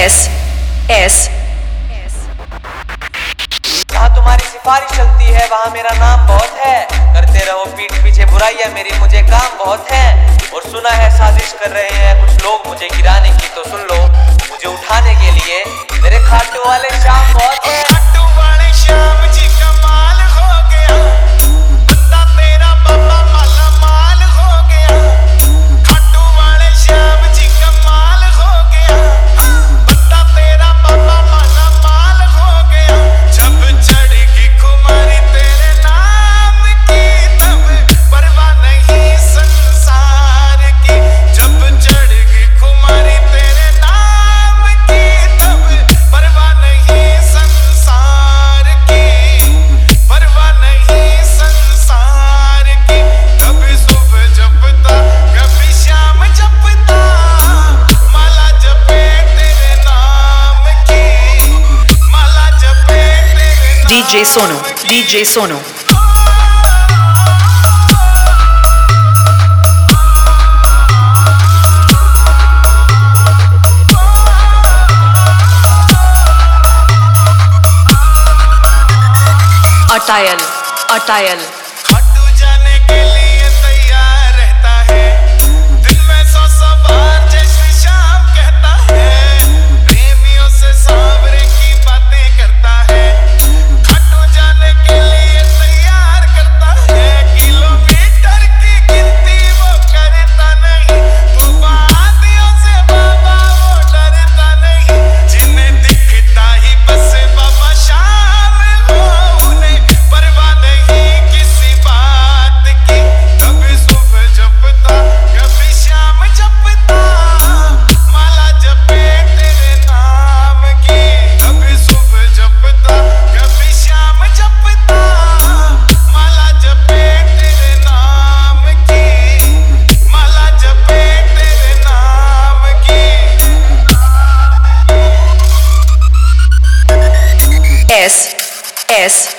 S जहाँ तुम्हारी सिफारिश चलती है वहाँ मेरा नाम बहुत है। करते रहो पीठ पीछे बुराइयां, मेरी मुझे काम बहुत है। और सुना है साजिश कर रहे हैं कुछ लोग मुझे गिराने की, तो सुन लो मुझे उठाने के लिए मेरे खाटू वाले शाम बहुत है। खाटू वाले शाम जी कमाल हो गया, बंदा तेरा बाबा माला माल हो गया। खाटू वाले शाम जी कमाल हो गया, बंदा तेरा बाबा माला माल हो गया। जब चढ़ेगी खुमारी तेरे नाम की, तब परवाह नहीं संसार की। जब चढ़ेगी खुमारी तेरे नाम की, तब परवाह नहीं संसार की, परवाह नहीं संसार की। कभी सुबह जपता कभी शाम जपता, माला जपे तेरे नाम की, माला जपे तेरे नाम DJ Sonu DJ Sonu Attayal Khatu जाने के लिए तैयार रहता है, दिन में 100 बार जय श्री श्याम कहता है। प्रेमियों से सांवरे की बातें करता है, खाटू जाने के लिए तैयार करता है। किलोमीटर की गिनती वो करता नहीं, वादियों से बाबा वो डरता नहीं। जिन्हें दिखता ही बस बाबा शामिल हो, उन्हें परवाह नहीं किसी बात की। कभी सुबह जपता कभी शाम जपता, माला जपे तेरे नाम की। कभी सुबह जपता कभी शाम जपता, माला जपे तेरे नाम की, माला जपे तेरे नाम की। S